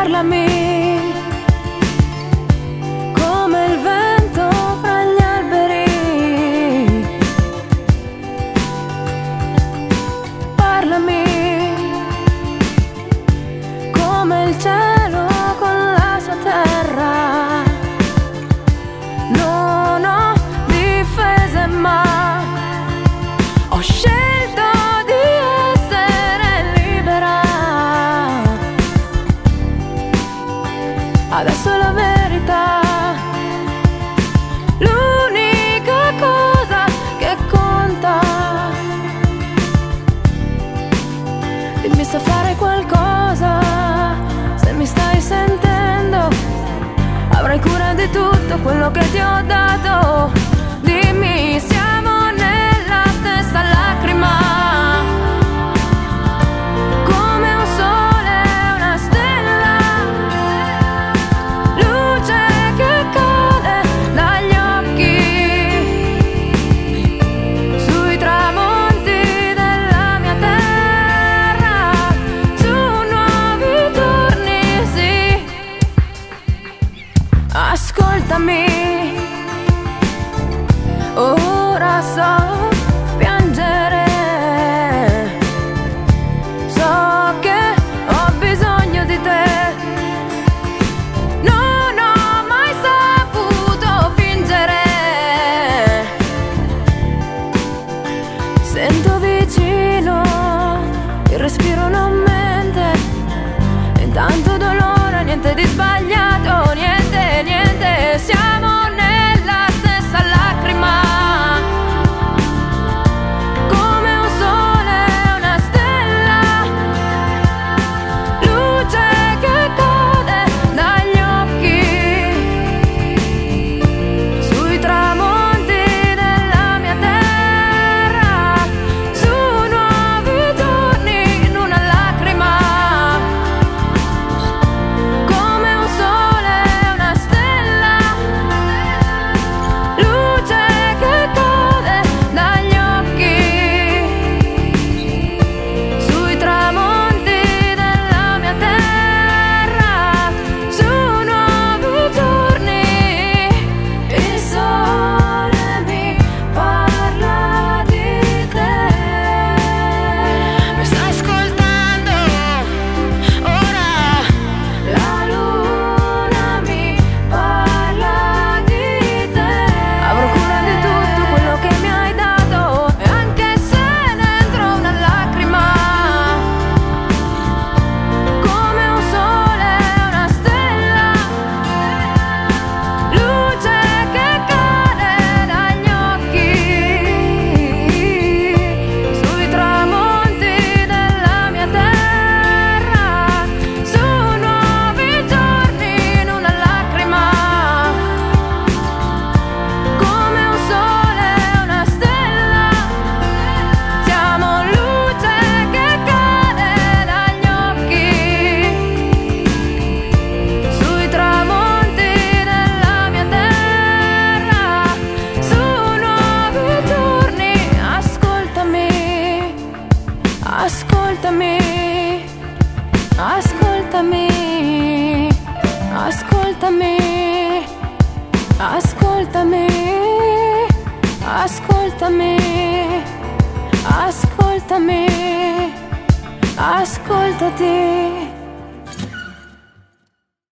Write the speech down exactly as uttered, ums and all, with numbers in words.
parlami come il vento fra gli alberi, parlami come il cielo con la sua terra. Non ho difese ma ho scelto di essere libera. Adesso la verità, l'unica cosa che conta. Dimmi se fare qualcosa, se mi stai sentendo. Avrai cura di tutto quello che ti ho dato. Dimmi, siamo nella stessa lacrima, come un sole e una stella, luce che cade dagli occhi, sui tramonti della mia terra, su nuovi giorni, sì. Ascoltami, ora so piangere, so che ho bisogno di te. Non ho mai saputo fingere, ti sento vicino, il respiro non mente, intanto dolore, niente di sbagliato, niente, niente, siamo nella stessa lacrima, come un sole e una stella, luce che cade dagli occhi, sui tramonti della mia terra, su nuovi giorni in una lacrima, come un sole e una stella, luce che cade dagli occhi, sui tramonti della mia terra, su nuovi giorni. Il sole mi parla di te. Mi stai ascoltando? Ora la luna mi parla di te. Avrò cura di tutto quello che mi hai dato, e anche se dentro una lacrima, come un sole e una stella, luce che cade dagli occhi, sui tramonti della mia terra, su nuovi giorni in una lacrima, come un sole e una stella, siamo luce che cade dagli occhi, sui tramonti della mia terra, su nuovi giorni. Ascoltami, ascoltami, ascoltami, ascoltami, ascoltami, ascoltami, ascoltami, ascoltati.